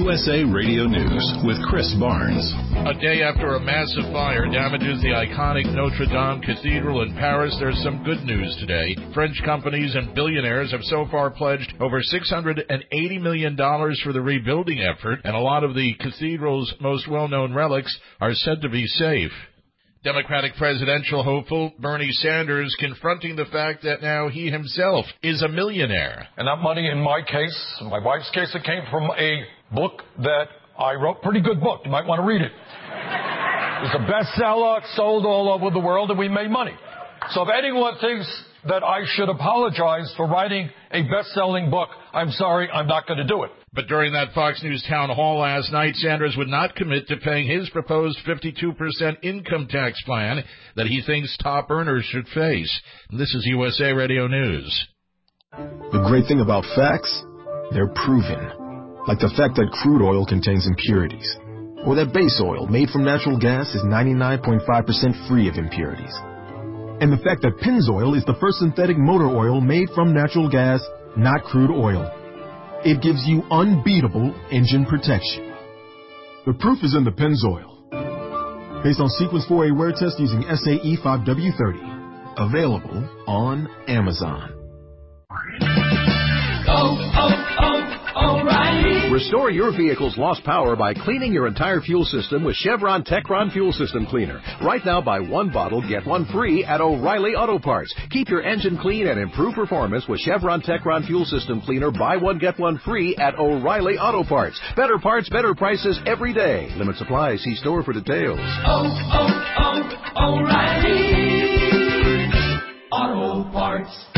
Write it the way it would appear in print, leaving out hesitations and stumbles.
USA Radio News with Chris Barnes. A day after a massive fire damages the iconic Notre Dame Cathedral in Paris, there's some good news today. French companies and billionaires have so far pledged over $680 million for the rebuilding effort, and a lot of the cathedral's most well-known relics are said to be safe. Democratic presidential hopeful Bernie Sanders confronting the fact that now he himself is a millionaire. And that money, in my case, my wife's case, it came from a book that I wrote. Pretty good book. You might want to read it. It's a bestseller, sold all over the world, and we made money. So if anyone thinks that I should apologize for writing a best-selling book, I'm sorry, I'm not going to do it. But during that Fox News town hall last night, Sanders would not commit to paying his proposed 52% income tax plan that he thinks top earners should face. This is USA Radio News. The great thing about facts, they're proven. Like the fact that crude oil contains impurities, or that base oil made from natural gas is 99.5% free of impurities. And the fact that Pennzoil is the first synthetic motor oil made from natural gas, not crude oil. It gives you unbeatable engine protection. The proof is in the Pennzoil. Based on Sequence 4A wear test using SAE 5W30. Available on Amazon. O'Reilly. Restore your vehicle's lost power by cleaning your entire fuel system with Chevron Techron Fuel System Cleaner. Right now, buy one bottle, get one free at O'Reilly Auto Parts. Keep your engine clean and improve performance with Chevron Techron Fuel System Cleaner. Buy one, get one free at O'Reilly Auto Parts. Better parts, better prices every day. Limit supply. See store for details. O'Reilly Auto Parts.